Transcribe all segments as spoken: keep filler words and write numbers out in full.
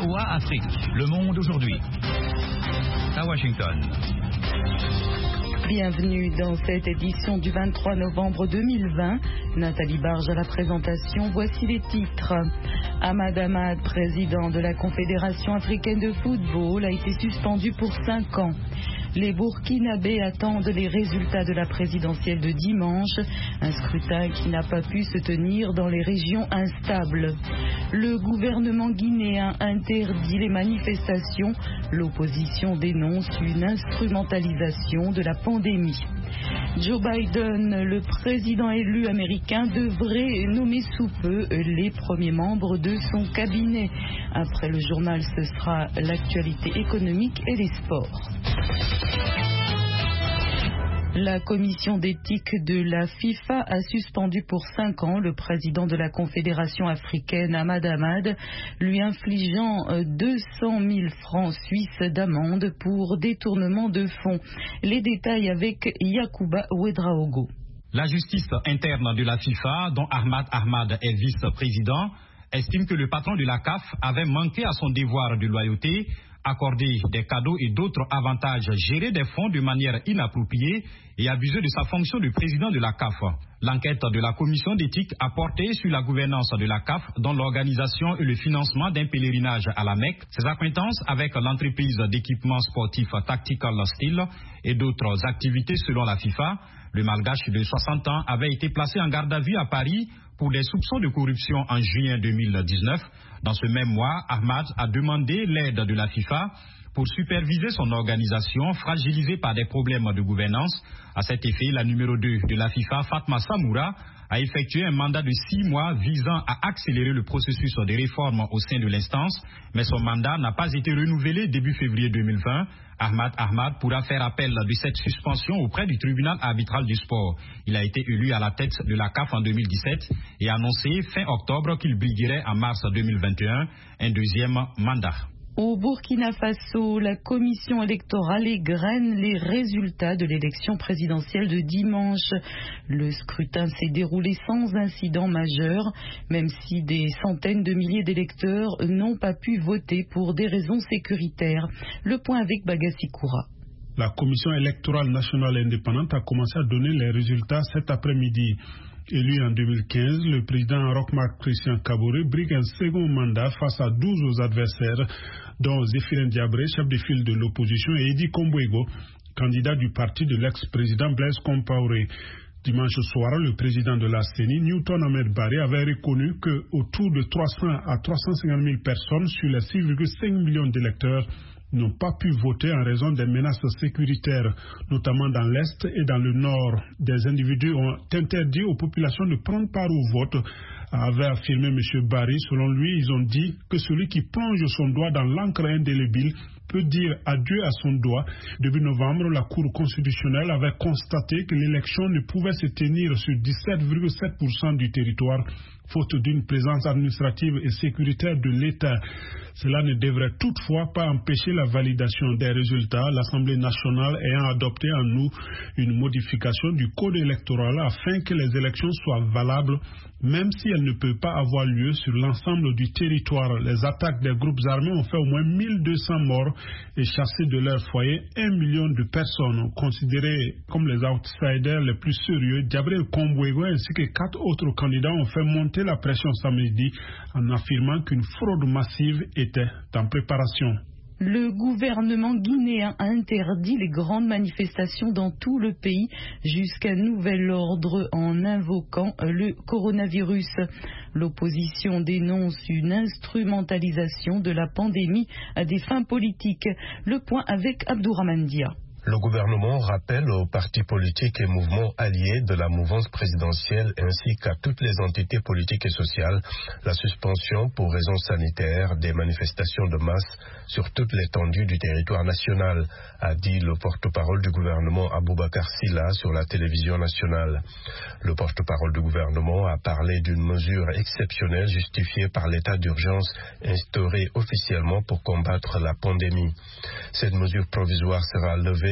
V O A Afrique, Le Monde aujourd'hui. À Washington. Bienvenue dans cette édition du vingt-trois novembre deux mille vingt. Nathalie Barge à la présentation. Voici les titres. Ahmad Ahmad, président de la Confédération africaine de football, a été suspendu pour cinq ans. Les Burkinabés attendent les résultats de la présidentielle de dimanche, un scrutin qui n'a pas pu se tenir dans les régions instables. Le gouvernement guinéen interdit les manifestations. L'opposition dénonce une instrumentalisation de la pandémie. Joe Biden, le président élu américain, devrait nommer sous peu les premiers membres de son cabinet. Après le journal, ce sera l'actualité économique et les sports. La commission d'éthique de la FIFA a suspendu pour cinq ans le président de la Confédération africaine, Ahmad Ahmad, lui infligeant deux cent mille francs suisses d'amende pour détournement de fonds. Les détails avec Yacouba Ouedraogo. La justice interne de la FIFA, dont Ahmad Ahmad est vice-président, estime que le patron de la C A F avait manqué à son devoir de loyauté, accordé des cadeaux et d'autres avantages, géré des fonds de manière inappropriée et abusé de sa fonction de président de la C A F. L'enquête de la commission d'éthique a porté sur la gouvernance de la C A F, dont l'organisation et le financement d'un pèlerinage à la Mecque, ses acquaintances avec l'entreprise d'équipements sportifs Tactical Steel et d'autres activités selon la FIFA. Le Malgache de soixante ans avait été placé en garde à vue à Paris pour des soupçons de corruption en juin deux mille dix-neuf. Dans ce même mois, Ahmad a demandé l'aide de la FIFA pour superviser son organisation fragilisée par des problèmes de gouvernance. À cet effet, la numéro deux de la FIFA, Fatma Samoura, a effectué un mandat de six mois visant à accélérer le processus de réforme au sein de l'instance, mais son mandat n'a pas été renouvelé début février deux mille vingt. Ahmad Ahmad pourra faire appel de cette suspension auprès du tribunal arbitral du sport. Il a été élu à la tête de la C A F en deux mille dix-sept et a annoncé fin octobre qu'il briguerait en mars deux mille vingt et un un deuxième mandat. Au Burkina Faso, la commission électorale égrène les résultats de l'élection présidentielle de dimanche. Le scrutin s'est déroulé sans incident majeur, même si des centaines de milliers d'électeurs n'ont pas pu voter pour des raisons sécuritaires. Le point avec Bagassi Koura. La commission électorale nationale indépendante a commencé à donner les résultats cet après-midi. Élu en deux mille quinze, le président Roch-Marc Christian Kaboré brigue un second mandat face à douze autres adversaires, dont Zéphirin Diabré, chef de file de l'opposition, et Edi Kombouego, candidat du parti de l'ex-président Blaise Compaoré. Dimanche soir, le président de la C E N I, Newton Ahmed Barré, avait reconnu que autour de trois cents à trois cent cinquante mille personnes sur les six virgule cinq millions d'électeurs n'ont pas pu voter en raison des menaces sécuritaires, notamment dans l'Est et dans le Nord. Des individus ont interdit aux populations de prendre part au vote, avait affirmé M. Barry. Selon lui, ils ont dit que celui qui plonge son doigt dans l'encre indélébile peut dire adieu à son doigt. Début novembre, la Cour constitutionnelle avait constaté que l'élection ne pouvait se tenir sur dix-sept virgule sept pour cent du territoire, faute d'une présence administrative et sécuritaire de l'État. Cela ne devrait toutefois pas empêcher la validation des résultats, l'Assemblée nationale ayant adopté en août une modification du code électoral afin que les élections soient valables, même si elles ne peuvent pas avoir lieu sur l'ensemble du territoire. Les attaques des groupes armés ont fait au moins mille deux cents morts et chassé de leur foyer un million de personnes. Considérés comme les outsiders les plus sérieux, Diabré Kombouego ainsi que quatre autres candidats ont fait monter la pression samedi en affirmant qu'une fraude massive était en préparation. Le gouvernement guinéen a interdit les grandes manifestations dans tout le pays jusqu'à nouvel ordre en invoquant le coronavirus. L'opposition dénonce une instrumentalisation de la pandémie à des fins politiques. Le point avec Abdourahmane Dia. Le gouvernement rappelle aux partis politiques et mouvements alliés de la mouvance présidentielle ainsi qu'à toutes les entités politiques et sociales la suspension pour raisons sanitaires des manifestations de masse sur toute l'étendue du territoire national, a dit le porte-parole du gouvernement Aboubacar Silla sur la télévision nationale. Le porte-parole du gouvernement a parlé d'une mesure exceptionnelle justifiée par l'état d'urgence instauré officiellement pour combattre la pandémie. Cette mesure provisoire sera levée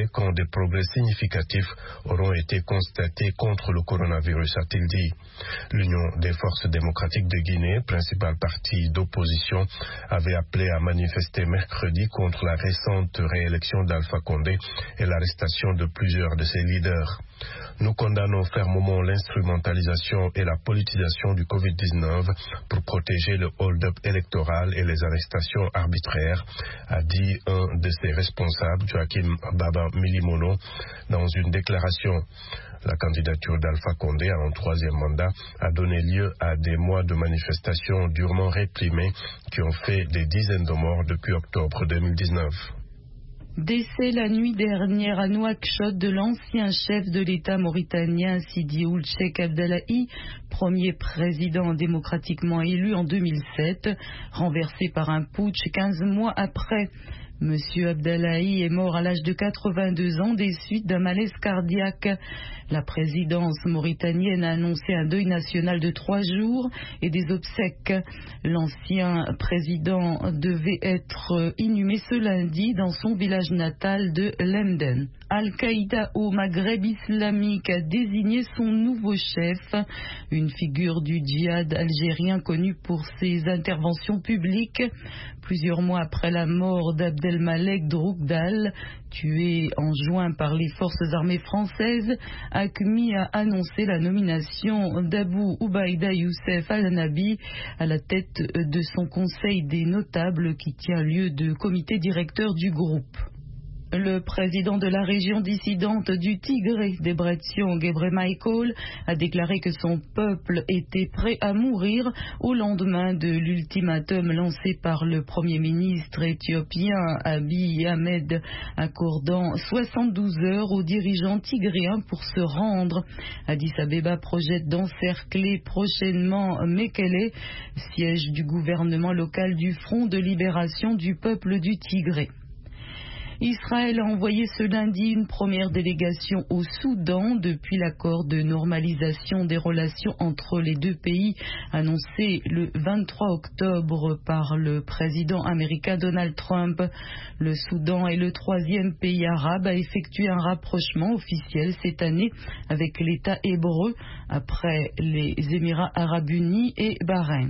reposer quand des progrès significatifs auront été constatés contre le coronavirus, a-t-il dit. L'Union des forces démocratiques de Guinée, principal parti d'opposition, avait appelé à manifester mercredi contre la récente réélection d'Alpha Condé et l'arrestation de plusieurs de ses leaders. Nous condamnons fermement l'instrumentalisation et la politisation du covid dix-neuf pour protéger le hold-up électoral et les arrestations arbitraires, a dit un de ses responsables, Joachim Baba Milimono, dans une déclaration. La candidature d'Alpha Condé à un troisième mandat a donné lieu à des mois de manifestations durement réprimées qui ont fait des dizaines de morts depuis octobre deux mille dix-neuf. Décès la nuit dernière à Nouakchott de l'ancien chef de l'État mauritanien Sidi Ould Cheikh Abdallahi, premier président démocratiquement élu en deux mille sept, renversé par un putsch quinze mois après. Monsieur Abdallahi est mort à l'âge de quatre-vingt-deux ans des suites d'un malaise cardiaque. La présidence mauritanienne a annoncé un deuil national de trois jours et des obsèques. L'ancien président devait être inhumé ce lundi dans son village natal de Lemden. Al-Qaïda au Maghreb islamique a désigné son nouveau chef, une figure du djihad algérien connue pour ses interventions publiques. Plusieurs mois après la mort d'Abdelmalek Droukdal, tué en juin par les forces armées françaises, A Q M I a annoncé la nomination d'Abou Ubaïda Youssef Al-Nabi à la tête de son conseil des notables qui tient lieu de comité directeur du groupe. Le président de la région dissidente du Tigré, Debretsion Gebremichael, a déclaré que son peuple était prêt à mourir au lendemain de l'ultimatum lancé par le premier ministre éthiopien Abiy Ahmed, accordant soixante-douze heures aux dirigeants tigréens pour se rendre. Addis Abeba projette d'encercler prochainement Mekele, siège du gouvernement local du Front de libération du peuple du Tigré. Israël a envoyé ce lundi une première délégation au Soudan depuis l'accord de normalisation des relations entre les deux pays annoncé le vingt-trois octobre par le président américain Donald Trump. Le Soudan est le troisième pays arabe à effectuer un rapprochement officiel cette année avec l'État hébreu après les Émirats arabes unis et Bahreïn.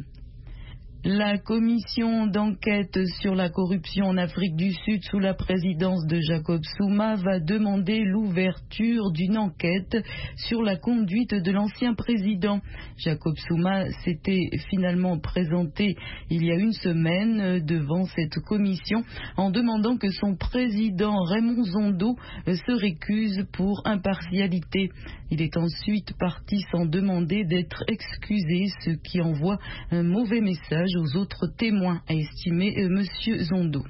La commission d'enquête sur la corruption en Afrique du Sud sous la présidence de Jacob Zuma va demander l'ouverture d'une enquête sur la conduite de l'ancien président. Jacob Zuma s'était finalement présenté il y a une semaine devant cette commission en demandant que son président Raymond Zondo se récuse pour impartialité. Il est ensuite parti sans demander d'être excusé, ce qui envoie un mauvais message aux autres témoins, a estimé euh, M. Zondo.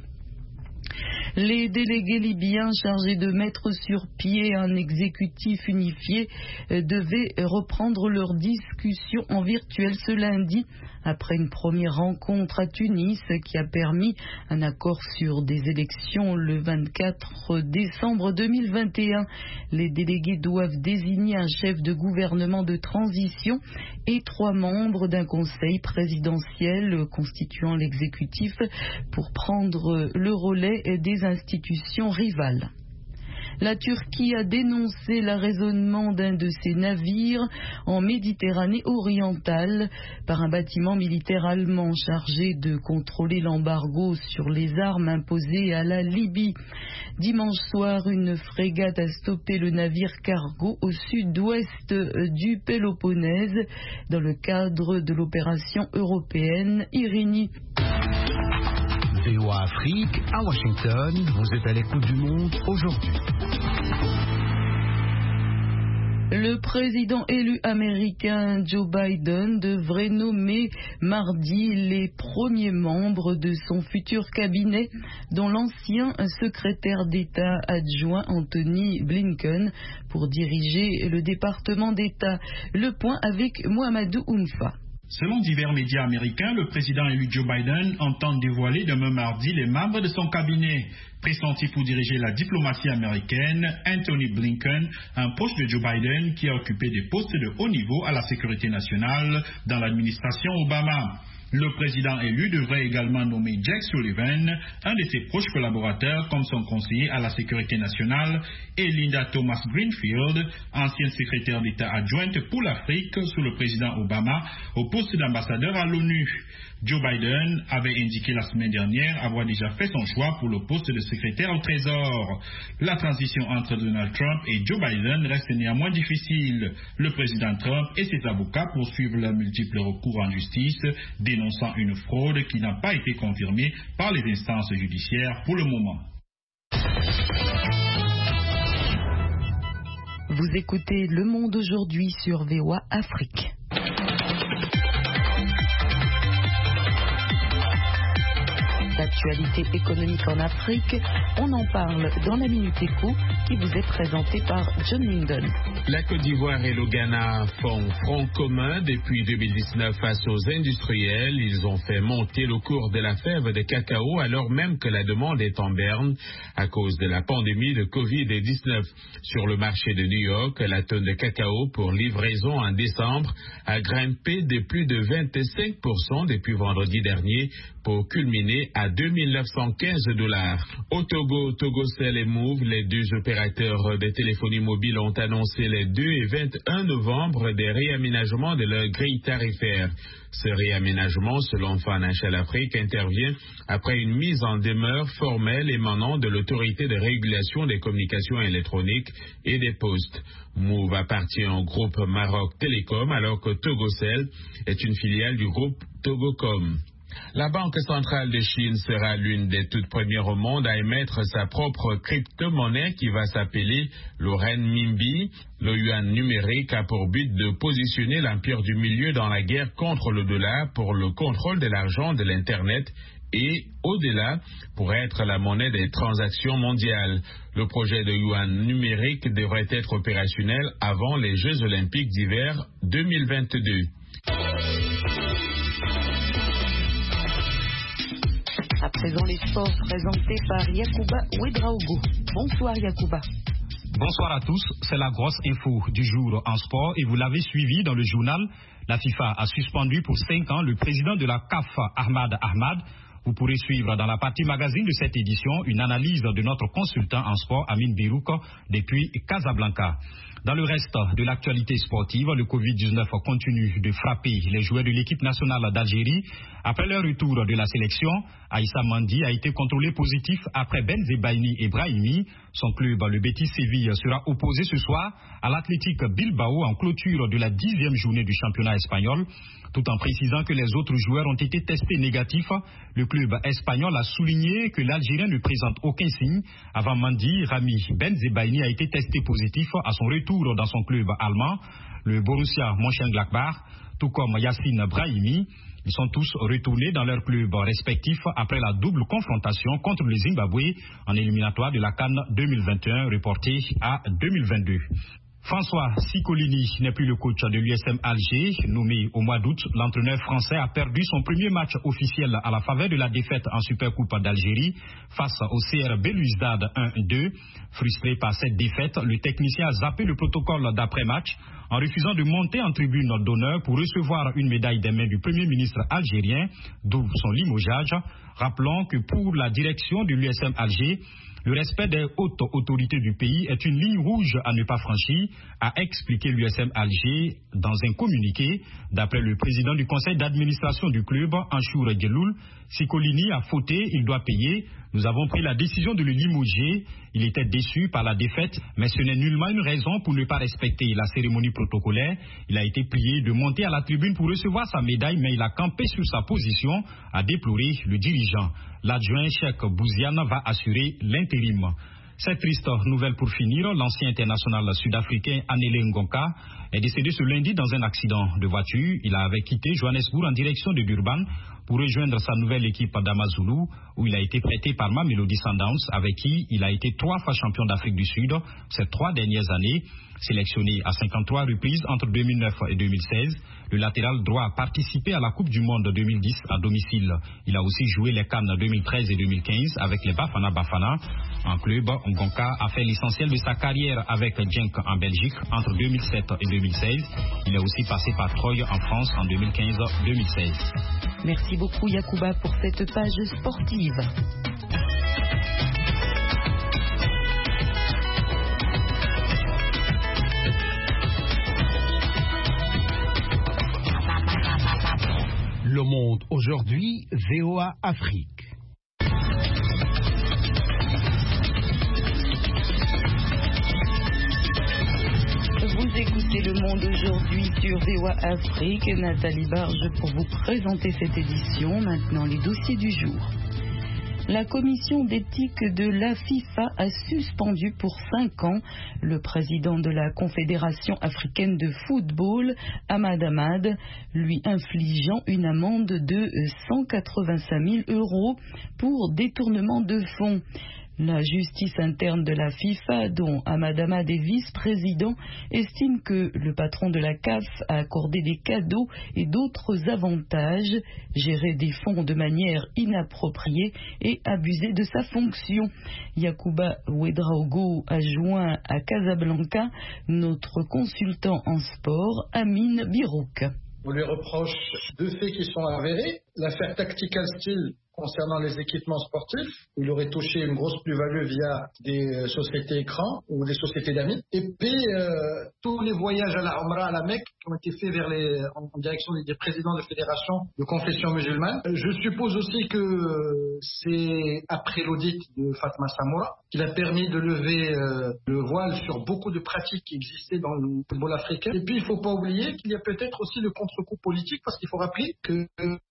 Les délégués libyens chargés de mettre sur pied un exécutif unifié euh, devaient reprendre leur discussion en virtuel ce lundi après une première rencontre à Tunis qui a permis un accord sur des élections le vingt-quatre décembre deux mille vingt et un. Les délégués doivent désigner un chef de gouvernement de transition et trois membres d'un conseil présidentiel constituant l'exécutif pour prendre le relais des institutions rivales. La Turquie a dénoncé l'arraisonnement d'un de ses navires en Méditerranée orientale par un bâtiment militaire allemand chargé de contrôler l'embargo sur les armes imposées à la Libye. Dimanche soir, une frégate a stoppé le navire cargo au sud-ouest du Péloponnèse dans le cadre de l'opération européenne Irini. V O A Afrique, à Washington, vous êtes à l'écoute du monde aujourd'hui. Le président élu américain Joe Biden devrait nommer mardi les premiers membres de son futur cabinet, dont l'ancien secrétaire d'État adjoint Anthony Blinken, pour diriger le département d'État. Le point avec Mohamedou Ounfa. Selon divers médias américains, le président élu Joe Biden entend dévoiler demain mardi les membres de son cabinet. Pressenti pour diriger la diplomatie américaine, Anthony Blinken, un proche de Joe Biden qui a occupé des postes de haut niveau à la sécurité nationale dans l'administration Obama. Le président élu devrait également nommer Jack Sullivan, un de ses proches collaborateurs, comme son conseiller à la sécurité nationale, et Linda Thomas Greenfield, ancienne secrétaire d'État adjointe pour l'Afrique sous le président Obama, au poste d'ambassadeur à l'ONU. Joe Biden avait indiqué la semaine dernière avoir déjà fait son choix pour le poste de secrétaire au Trésor. La transition entre Donald Trump et Joe Biden reste néanmoins difficile. Le président Trump et ses avocats poursuivent leurs multiples recours en justice, dénonçant une fraude qui n'a pas été confirmée par les instances judiciaires pour le moment. Vous écoutez Le Monde aujourd'hui sur V O A Afrique. L'actualité économique en Afrique, on en parle dans la Minute Éco qui vous est présentée par John Linden. La Côte d'Ivoire et le Ghana font front commun depuis deux mille dix-neuf face aux industriels. Ils ont fait monter le cours de la fève de cacao alors même que la demande est en berne à cause de la pandémie de covid dix-neuf. Sur le marché de New York, la tonne de cacao pour livraison en décembre a grimpé de plus de vingt-cinq pour cent depuis vendredi dernier pour culminer à deux mille neuf cent quinze dollars. Au Togo, Togocel et Move, les deux opérateurs de téléphonie mobile ont annoncé les deux et vingt et un novembre des réaménagements de leur grille tarifaire. Ce réaménagement, selon Financial Afrique, intervient après une mise en demeure formelle émanant de l'autorité de régulation des communications électroniques et des postes. Move appartient au groupe Maroc Télécom alors que Togocel est une filiale du groupe Togocom. La Banque centrale de Chine sera l'une des toutes premières au monde à émettre sa propre crypto-monnaie qui va s'appeler le renminbi. Le yuan numérique a pour but de positionner l'empire du milieu dans la guerre contre le dollar pour le contrôle de l'argent de l'Internet et, au-delà, pour être la monnaie des transactions mondiales. Le projet de yuan numérique devrait être opérationnel avant les Jeux olympiques d'hiver deux mille vingt-deux. À présent, les sports présentés par Yacouba Ouedraogo. Bonsoir Yacouba. Bonsoir à tous, c'est la grosse info du jour en sport et vous l'avez suivi dans le journal. La FIFA a suspendu pour cinq ans le président de la C A F, Ahmad Ahmad. Vous pourrez suivre dans la partie magazine de cette édition une analyse de notre consultant en sport, Amin Birouk, depuis Casablanca. Dans le reste de l'actualité sportive, le covid dix-neuf continue de frapper les joueurs de l'équipe nationale d'Algérie. Après leur retour de la sélection, Aïssa Mandi a été contrôlé positif après Benzebaini et Brahimi. Son club, le Betis Séville, sera opposé ce soir à l'Athletic Bilbao en clôture de la dixième journée du championnat espagnol. Tout en précisant que les autres joueurs ont été testés négatifs, le club espagnol a souligné que l'Algérien ne présente aucun signe. Avant Mandi, Rami Benzebaini a été testé positif à son retour dans son club allemand, le Borussia Mönchengladbach, tout comme Yassine Brahimi. Ils sont tous retournés dans leurs clubs respectifs après la double confrontation contre le Zimbabwe en éliminatoire de la CAN deux mille vingt et un reportée à deux mille vingt-deux. François Siccolini n'est plus le coach de l'U S M Alger. Nommé au mois d'août, l'entraîneur français a perdu son premier match officiel à la faveur de la défaite en Supercoupe d'Algérie face au C R Belouizdad un deux. Frustré par cette défaite, le technicien a zappé le protocole d'après-match en refusant de monter en tribune d'honneur pour recevoir une médaille des mains du Premier ministre algérien, d'où son limogeage. Rappelons que pour la direction de l'U S M Alger, le respect des hautes autorités du pays est une ligne rouge à ne pas franchir, a expliqué l'U S M Alger dans un communiqué. D'après le président du conseil d'administration du club, Anchour Djeloul, Siccolini a fauté, il doit payer. Nous avons pris la décision de le limoger. Il était déçu par la défaite, mais ce n'est nullement une raison pour ne pas respecter la cérémonie protocolaire. Il a été prié de monter à la tribune pour recevoir sa médaille, mais il a campé sur sa position, a déploré le dirigeant. L'adjoint Cheikh Bouziane va assurer l'intérim. Cette triste nouvelle pour finir, l'ancien international sud-africain Anele Ngonka est décédé ce lundi dans un accident de voiture. Il avait quitté Johannesburg en direction de Durban pour rejoindre sa nouvelle équipe d'Amazulu, où il a été prêté par Mamelodi Sundowns, avec qui il a été trois fois champion d'Afrique du Sud ces trois dernières années. Sélectionné à cinquante-trois reprises entre deux mille neuf et deux mille seize, le latéral droit a participé à la Coupe du Monde deux mille dix à domicile. Il a aussi joué les CAN deux mille treize et deux mille quinze avec les Bafana Bafana. En club, Ngonka a fait l'essentiel de sa carrière avec Genk en Belgique entre deux mille sept et deux mille seize. Il est aussi passé par Troyes en France en deux mille quinze deux mille seize. Merci beaucoup Yacouba pour cette page sportive. Le Monde aujourd'hui, V O A Afrique. Vous écoutez Le Monde aujourd'hui sur V O A Afrique. Nathalie Barge pour vous présenter cette édition. Maintenant, les dossiers du jour. La commission d'éthique de la FIFA a suspendu pour cinq ans le président de la Confédération africaine de football, Ahmad Ahmad, lui infligeant une amende de cent quatre-vingt-cinq mille euros pour détournement de fonds. La justice interne de la FIFA, dont Ahmad Ahmad est vice-président, estime que le patron de la C A F a accordé des cadeaux et d'autres avantages, géré des fonds de manière inappropriée et abusé de sa fonction. Yacouba Ouedraogo a joint à Casablanca notre consultant en sport, Amine Birouk. On lui reproche deux faits qui sont avérés. L'affaire Tactical Steel concernant les équipements sportifs, où il aurait touché une grosse plus-value via des sociétés écrans ou des sociétés d'amis. Et puis, euh, tous les voyages à la Umrah, à la Mecque, qui ont été faits vers les, en, en direction des présidents de fédérations de confession musulmane. Je suppose aussi que c'est après l'audit de Fatma Samoura qu'il a permis de lever euh, le voile sur beaucoup de pratiques qui existaient dans le football africain. Et puis, il ne faut pas oublier qu'il y a peut-être aussi le contre-coup politique, parce qu'il faut rappeler que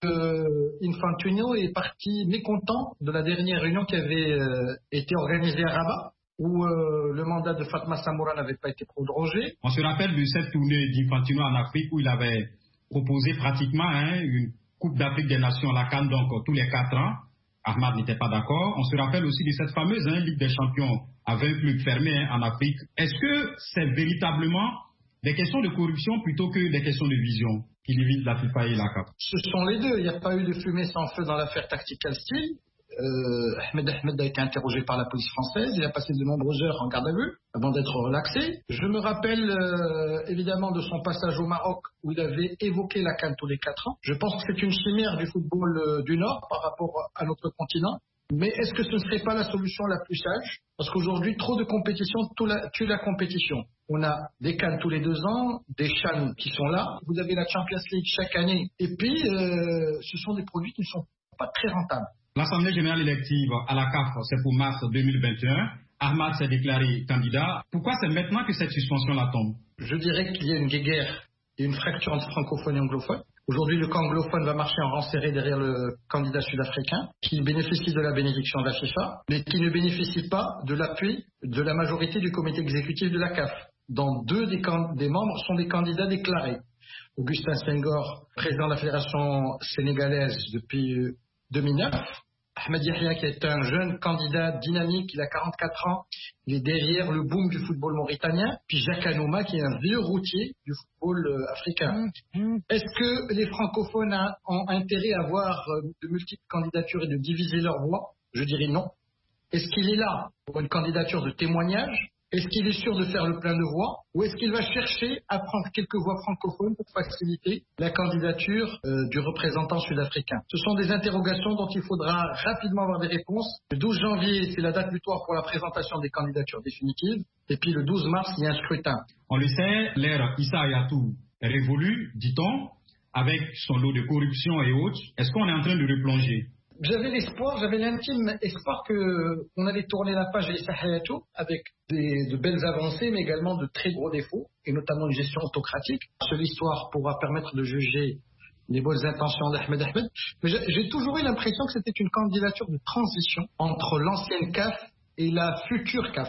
euh, Infantino est parti mécontent de la dernière réunion qui avait euh, été organisée à Rabat, où euh, le mandat de Fatma Samoura n'avait pas été prolongé. On se rappelle de cette tournée d'Infantino en Afrique où il avait proposé pratiquement hein, une Coupe d'Afrique des Nations, la CAN, donc tous les quatre ans. Ahmad n'était pas d'accord. On se rappelle aussi de cette fameuse hein, Ligue des Champions à vingt clubs fermés hein, en Afrique. Est-ce que c'est véritablement des questions de corruption plutôt que des questions de vision qui limitent la FIFA et la C A F? Ce sont les deux. Il n'y a pas eu de fumée sans feu dans l'affaire Tactical Steel. Euh, Ahmed Ahmed a été interrogé par la police française. Il a passé de nombreuses heures en garde à vue avant d'être relaxé. Je me rappelle euh, évidemment de son passage au Maroc où il avait évoqué la CAN tous les quatre ans. Je pense que c'est une chimère du football euh, du Nord par rapport à notre continent. Mais est-ce que ce ne serait pas la solution la plus sage? Parce qu'aujourd'hui, trop de compétition tue la compétition. On a des CAN tous les deux ans, des CHAN qui sont là. Vous avez la Champions League chaque année. Et puis, euh, ce sont des produits qui ne sont pas très rentables. L'Assemblée générale élective à la C A F, c'est pour mars deux mille vingt et un. Ahmad s'est déclaré candidat. Pourquoi c'est maintenant que cette suspension-là tombe? Je dirais qu'il y a une guéguerre et une fracture entre francophones et anglophones. Aujourd'hui, le camp anglophone va marcher en rang serré derrière le candidat sud-africain, qui bénéficie de la bénédiction de la FIFA, mais qui ne bénéficie pas de l'appui de la majorité du comité exécutif de la C A F, dont deux des, des membres sont des candidats déclarés. Augustin Senghor, président de la fédération sénégalaise depuis deux mille neuf, Ahmed Yahya, qui est un jeune candidat dynamique, il a quarante-quatre ans, il est derrière le boom du football mauritanien, puis Jacques Anouma, qui est un vieux routier du football euh, africain. Mmh. Est-ce que les francophones a, ont intérêt à avoir euh, de multiples candidatures et de diviser leur voix? Je dirais non. Est-ce qu'il est là pour une candidature de témoignage? Est-ce qu'il est sûr de faire le plein de voix? Ou est-ce qu'il va chercher à prendre quelques voix francophones pour faciliter la candidature euh, du représentant sud-africain? Ce sont des interrogations dont il faudra rapidement avoir des réponses. Le douze janvier, c'est la date butoir pour la présentation des candidatures définitives. Et puis le douze mars, il y a un scrutin. On le sait, l'ère Issa Hayatou est révolue, dit-on, avec son lot de corruption et autres. Est-ce qu'on est en train de replonger? J'avais l'espoir, j'avais l'intime espoir qu'on allait tourner la page Issa Hayatou avec des, de belles avancées, mais également de très gros défauts, et notamment une gestion autocratique. Seule histoire pourra permettre de juger les bonnes intentions d'Ahmed Ahmed. Mais j'ai toujours eu l'impression que c'était une candidature de transition entre l'ancienne C A F et la future C A F.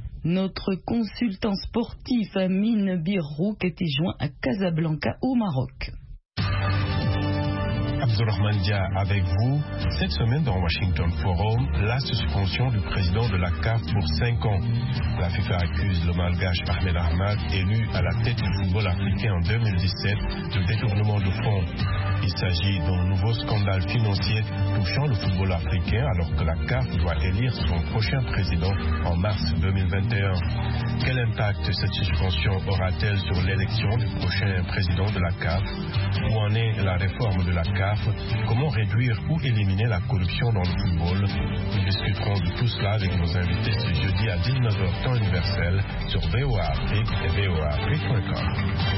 Notre consultant sportif Amine Birouk était joint à Casablanca au Maroc. Abdourahmane Dia avec vous. Cette semaine dans Washington Forum, la suspension du président de la C A F pour cinq ans. La FIFA accuse le malgache Ahmed Ahmad, élu à la tête du football africain en deux mille dix-sept, de détournement de fonds. Il s'agit d'un nouveau scandale financier touchant le football africain alors que la C A F doit élire son prochain président en mars deux mille vingt et un. Quel impact cette suspension aura-t-elle sur l'élection du prochain président de la C A F? Où en est la réforme de la C A F? Comment réduire ou éliminer la corruption dans le football? Nous discuterons de tout cela avec nos invités ce jeudi à dix-neuf heures temps universel sur V O A Afrique et V O A Afrique point com.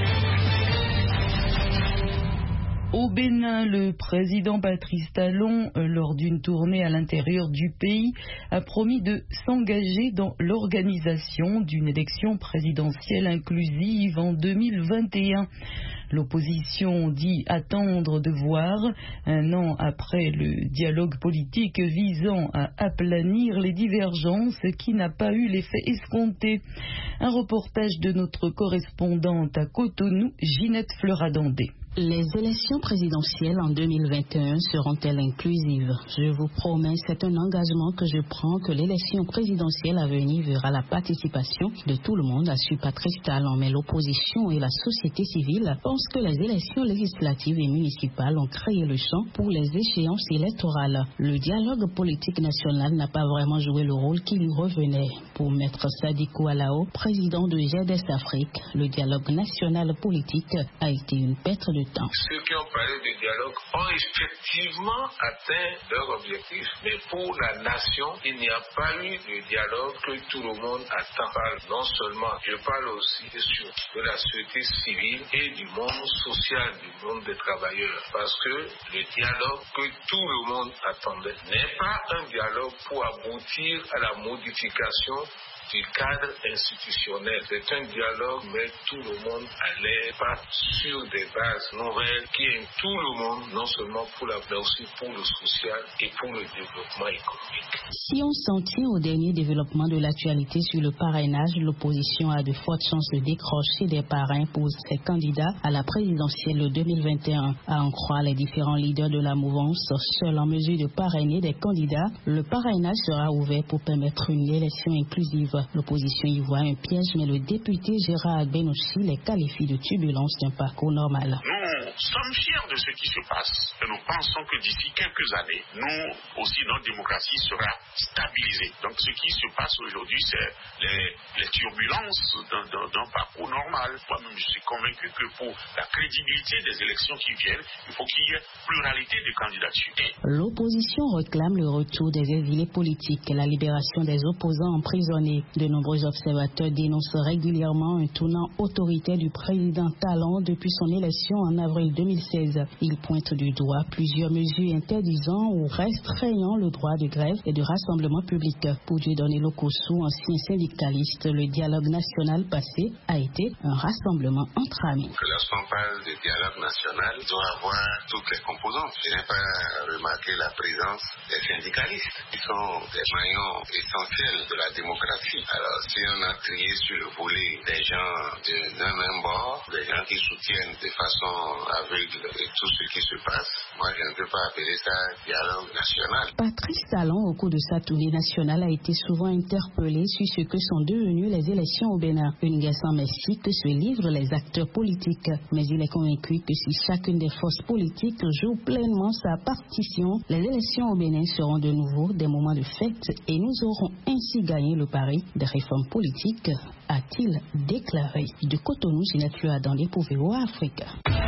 Au Bénin, le président Patrice Talon, lors d'une tournée à l'intérieur du pays, a promis de s'engager dans l'organisation d'une élection présidentielle inclusive en deux mille vingt et un. L'opposition dit attendre de voir, un an après le dialogue politique visant à aplanir les divergences qui n'a pas eu l'effet escompté. Un reportage de notre correspondante à Cotonou, Ginette Fleuradandé. Les élections présidentielles en deux mille vingt et un seront-elles inclusives? Je vous promets, c'est un engagement que je prends, que l'élection présidentielle à venir verra la participation de tout le monde, assure Patrice Talon. Mais l'opposition et la société civile pensent que les élections législatives et municipales ont créé le champ pour les échéances électorales. Le dialogue politique national n'a pas vraiment joué le rôle qui lui revenait. Pour Maître Sadiko Alao, président de G E D E S Afrique, le dialogue national politique a été une perte de temps. Ceux qui ont parlé de dialogue ont effectivement atteint leur objectif, mais pour la nation, il n'y a pas eu de dialogue que tout le monde attend. Non seulement, je parle aussi de la société civile et du monde social, du monde des travailleurs, parce que le dialogue que tout le monde attendait n'est pas un dialogue pour aboutir à la modification du cadre institutionnel. C'est un dialogue, mais tout le monde allait pas sur des bases nouvelles qui aiment tout le monde, non seulement pour la mais aussi pour le social et pour le développement économique. Si on s'en tient au dernier développement de l'actualité sur le parrainage, l'opposition a de fortes chances de décrocher des parrains pour ses candidats à la présidentielle de deux mille vingt et un. À en croire les différents leaders de la mouvance, seuls en mesure de parrainer des candidats, le parrainage sera ouvert pour permettre une élection inclusive. L'opposition y voit un piège, mais le député Gérard Benouchi les qualifie de turbulence d'un parcours normal. Nous sommes fiers de ce qui se passe et nous pensons que d'ici quelques années, nous aussi, notre démocratie sera stabilisée. Donc ce qui se passe aujourd'hui, c'est les, les turbulences d'un, d'un, d'un parcours normal. Moi-même, je suis convaincu que pour la crédibilité des élections qui viennent, il faut qu'il y ait pluralité de candidatures. L'opposition réclame le retour des exilés politiques et la libération des opposants emprisonnés. De nombreux observateurs dénoncent régulièrement un tournant autoritaire du président Talon depuis son élection en avril deux mille seize. Il pointe du doigt plusieurs mesures interdisant ou restreignant le droit de grève et de rassemblement public. Pour Dieudonné Lokossou, ancien syndicaliste, le dialogue national passé a été un rassemblement entre amis. Lorsqu'on parle de dialogue national, il doit avoir toutes les composantes. Je n'ai pas remarqué la présence des syndicalistes, qui sont des maillons essentiels de la démocratie. Alors, si on a trié sur le volet des gens d'un même bord, des gens qui soutiennent de façon aveugle tout ce qui se passe, moi je ne peux pas appeler ça dialogue national. Patrice Talon, au cours de sa tournée nationale, a été souvent interpellé sur ce que sont devenues les élections au Bénin. Une guerre sans merci que se livrent les acteurs politiques. Mais il est convaincu que si chacune des forces politiques joue pleinement sa partition, les élections au Bénin seront de nouveau des moments de fête et nous aurons ainsi gagné le pari des réformes politiques, a-t-il déclaré. De Cotonou, Ginette Fleuradandé pour V O A Afrique.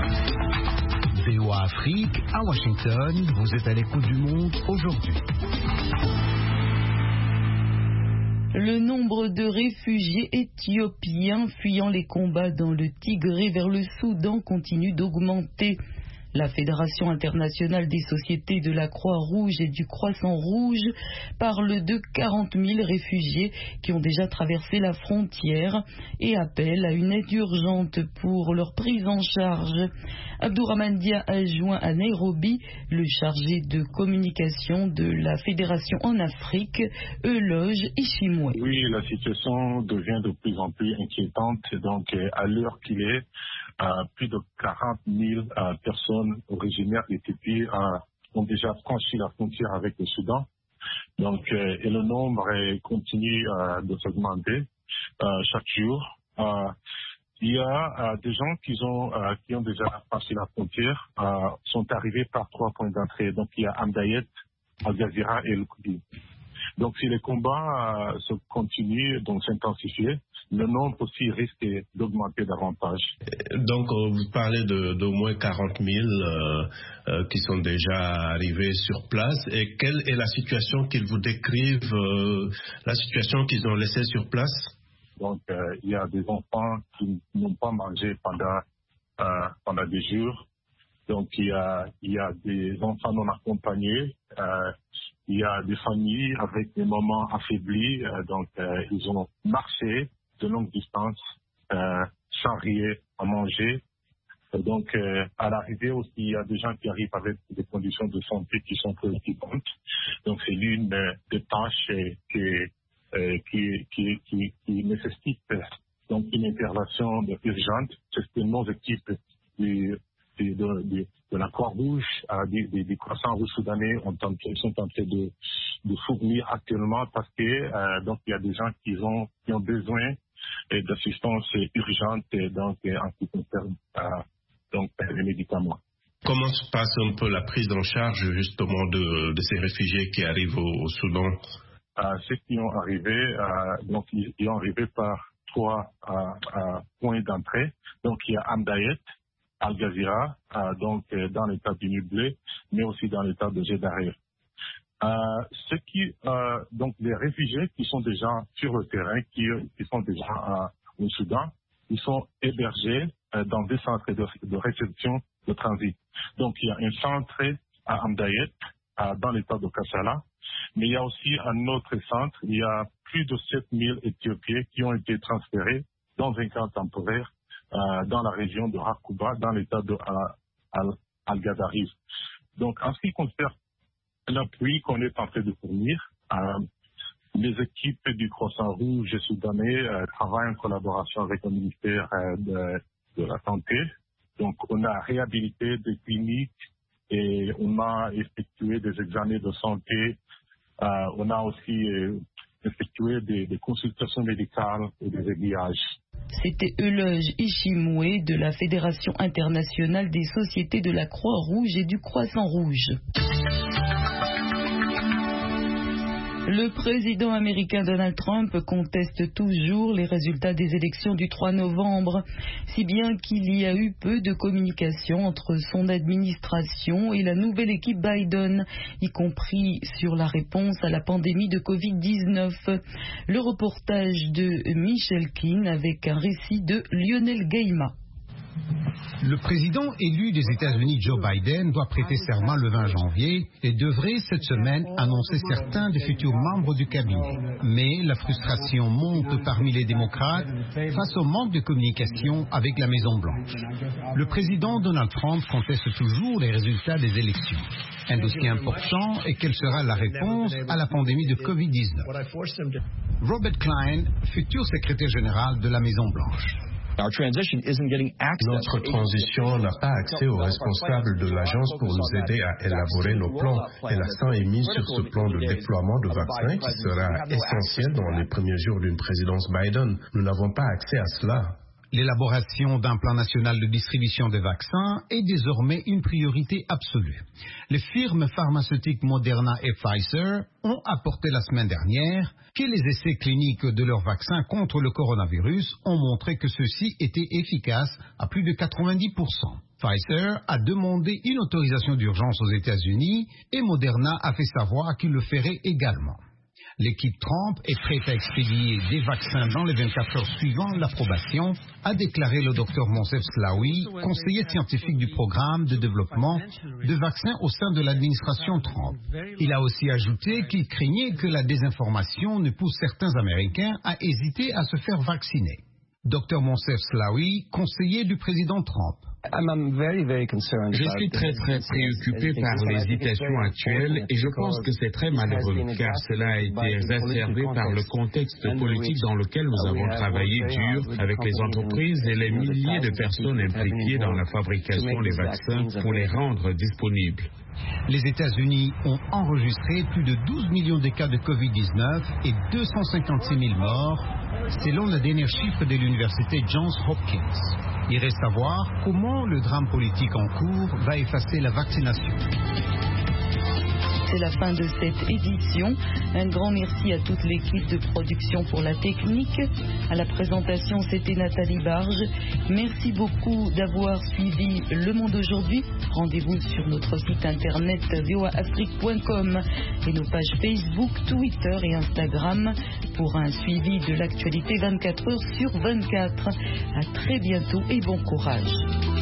V O A Afrique, à Washington, vous êtes à l'écoute du monde aujourd'hui. Le nombre de réfugiés éthiopiens fuyant les combats dans le Tigré vers le Soudan continue d'augmenter. La Fédération internationale des sociétés de la Croix-Rouge et du Croissant-Rouge parle de quarante mille réfugiés qui ont déjà traversé la frontière et appelle à une aide urgente pour leur prise en charge. Abdourahmane Dia a joint à Nairobi le chargé de communication de la Fédération en Afrique, Euloge Ishimwe. Oui, la situation devient de plus en plus inquiétante. Donc, à l'heure qu'il est, euh, plus de quarante mille euh, personnes originaires d'Éthiopie euh, ont déjà franchi la frontière avec le Soudan. Donc, euh, et le nombre est, continue euh, de s'augmenter euh, chaque jour. Euh, il y a euh, des gens qui ont, euh, qui ont déjà franchi la frontière, euh, sont arrivés par trois points d'entrée. Donc, il y a Amdayet, Al-Ghazira et El-Koudi. Donc, si les combats euh, se continuent, donc s'intensifier, le nombre aussi risque d'augmenter davantage. Donc, euh, vous parlez de, d'au moins quarante mille euh, euh, qui sont déjà arrivés sur place. Et quelle est la situation qu'ils vous décrivent, euh, la situation qu'ils ont laissée sur place? Donc, euh, il y a des enfants qui n'ont pas mangé pendant, euh, pendant des jours. Donc, il y a, il y a des enfants non accompagnés. Euh, il y a des familles avec des mamans affaiblies. Euh, donc, euh, ils ont marché de longues distances euh, sans rien à manger. Et donc, euh, à l'arrivée aussi, il y a des gens qui arrivent avec des conditions de santé qui sont préoccupantes. Donc, c'est l'une des tâches euh, qui, euh, qui, qui, qui, qui nécessite euh, donc une intervention urgente. C'est ce que nos équipes du De, de, de la Croix-Rouge, euh, des, des, des croissants rouges soudanais ont tenté, sont en train de, de fournir actuellement parce que euh, donc il y a des gens qui ont, qui ont besoin euh, d'assistance urgente et donc euh, en ce qui concerne euh, donc les médicaments. Comment se passe un peu la prise en charge justement de, de ces réfugiés qui arrivent au, au Soudan? Euh, ceux qui ont arrivé, euh, donc ils, ils ont arrivé par trois euh, euh, points d'entrée. Donc il y a Amdayet, Al-Ghazira, euh, donc euh, dans l'état du Nublé, mais aussi dans l'état de Jedarir. Euh, ceux qui, euh, donc les réfugiés qui sont déjà sur le terrain, qui, qui sont déjà euh, au Soudan, ils sont hébergés euh, dans des centres de, de réception de transit. Donc il y a un centre à Amdayet, euh, dans l'état de Kassala, mais il y a aussi un autre centre, il y a plus de sept mille Éthiopiens qui ont été transférés dans un camp temporaire Euh, dans la région de Hakuba, dans l'état de euh, Al-Ghazariz. Donc, en ce qui concerne l'appui qu'on est en train de fournir, euh, les équipes du Croissant Rouge soudanais euh, travaillent en collaboration avec le ministère euh, de, de la Santé. Donc, on a réhabilité des cliniques et on a effectué des examens de santé. Euh, on a aussi euh, effectué des, des consultations médicales et des aiguillages. C'était Euloge Ishimwe de la Fédération internationale des sociétés de la Croix-Rouge et du Croissant-Rouge. Le président américain Donald Trump conteste toujours les résultats des élections du trois novembre, si bien qu'il y a eu peu de communication entre son administration et la nouvelle équipe Biden, y compris sur la réponse à la pandémie de covid dix-neuf. Le reportage de Michel Keane avec un récit de Lionel Gaima. Le président élu des États-Unis, Joe Biden, doit prêter serment le vingt janvier et devrait cette semaine annoncer certains des futurs membres du cabinet. Mais la frustration monte parmi les démocrates face au manque de communication avec la Maison-Blanche. Le président Donald Trump conteste toujours les résultats des élections. Un dossier important est quelle sera la réponse à la pandémie de covid dix-neuf. Robert Klein, futur secrétaire général de la Maison-Blanche. Notre transition n'a pas accès aux responsables de l'agence pour nous aider à élaborer nos plans. Et l'accent est mis sur ce plan de déploiement de vaccins qui sera essentiel dans les premiers jours d'une présidence Biden. Nous n'avons pas accès à cela. L'élaboration d'un plan national de distribution des vaccins est désormais une priorité absolue. Les firmes pharmaceutiques Moderna et Pfizer ont apporté la semaine dernière que les essais cliniques de leurs vaccins contre le coronavirus ont montré que ceux-ci étaient efficaces à plus de quatre-vingt-dix pour cent. Pfizer a demandé une autorisation d'urgence aux États-Unis et Moderna a fait savoir qu'il le ferait également. L'équipe Trump est prête à expédier des vaccins dans les vingt-quatre heures suivant l'approbation, a déclaré le docteur Monsef Slaoui, conseiller scientifique du programme de développement de vaccins au sein de l'administration Trump. Il a aussi ajouté qu'il craignait que la désinformation ne pousse certains Américains à hésiter à se faire vacciner. Docteur Monsef Slaoui, conseiller du président Trump. Je suis très très préoccupé par l'hésitation actuelle et je pense que c'est très malheureux car cela a été exacerbé par le contexte politique dans lequel nous avons travaillé dur avec les entreprises et les milliers de personnes impliquées dans la fabrication des vaccins pour les rendre disponibles. Les États-Unis ont enregistré plus de douze millions de cas de covid dix-neuf et deux cent cinquante-six mille morts, selon le dernier chiffre de l'université Johns Hopkins. Il reste à voir comment le drame politique en cours va effacer la vaccination. C'est la fin de cette édition. Un grand merci à toute l'équipe de production pour la technique. À la présentation, c'était Nathalie Barge. Merci beaucoup d'avoir suivi Le Monde aujourd'hui. Rendez-vous sur notre site internet v o a afrique point com et nos pages Facebook, Twitter et Instagram pour un suivi de l'actualité vingt-quatre heures sur vingt-quatre. À très bientôt et bon courage.